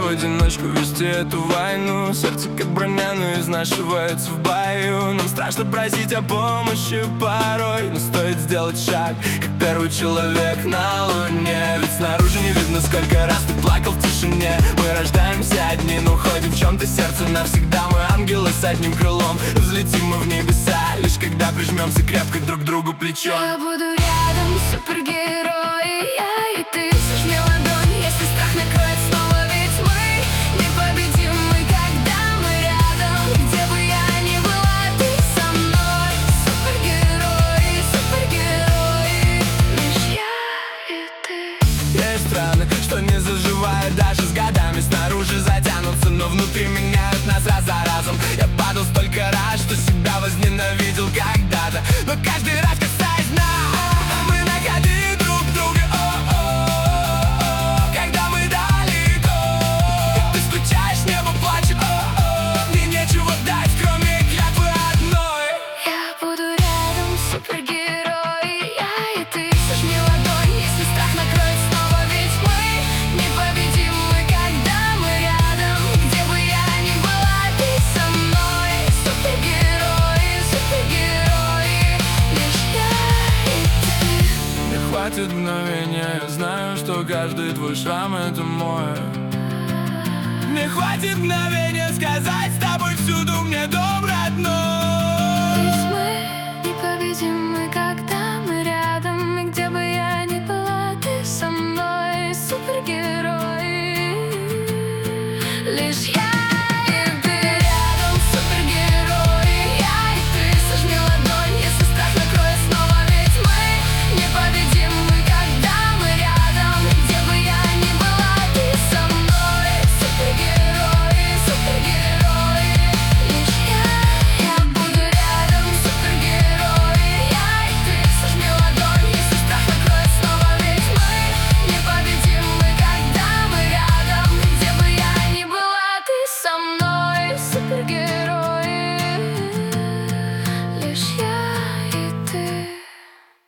в одиночку вести эту войну. Сердце как броня, но изнашивается в бою. Нам страшно просить о помощи порой, но стоит сделать шаг, как первый человек на луне. Ведь снаружи не видно, сколько раз ты плакал в тишине. Мы рождаемся одни, но уходим в чем-то сердце навсегда. Мы ангелы с одним крылом, взлетим мы в небеса, лишь когда прижмемся крепко друг к другу плечом. Я буду рядом, супергерои, я и ты. Сожми ладонь, если страх накроет снова, ведь мы непобедимы, когда мы рядом. Где бы я ни была, ты со мной. Супергерои, супергерои, лишь я и ты. Есть страны, что не заживают даже с годами. Снаружи затянутся, но внутри меняют нас раз за разом. Я падал столько раз, что себя возненавидел когда-то, но каждый раз касаясь дна, мы находили друг друга. Когда мы далеко, ты скучаешь, небо плачет. Мне нечего дать, кроме клятвы одной. Я буду рядом, супергерои, я и ты. Сожми ладонь, если страх накроет снова, ведь мы непобедимы, когда мы рядом. Где бы я ни была, ты со мной. Супергерои, супергерои, лишь я и ты. Мне хватит мгновения, я знаю, что каждый твой шрам — это мой. Мне хватит мгновения сказать с тобой всюду мне дом родной. Ведь мы непобедимы, когда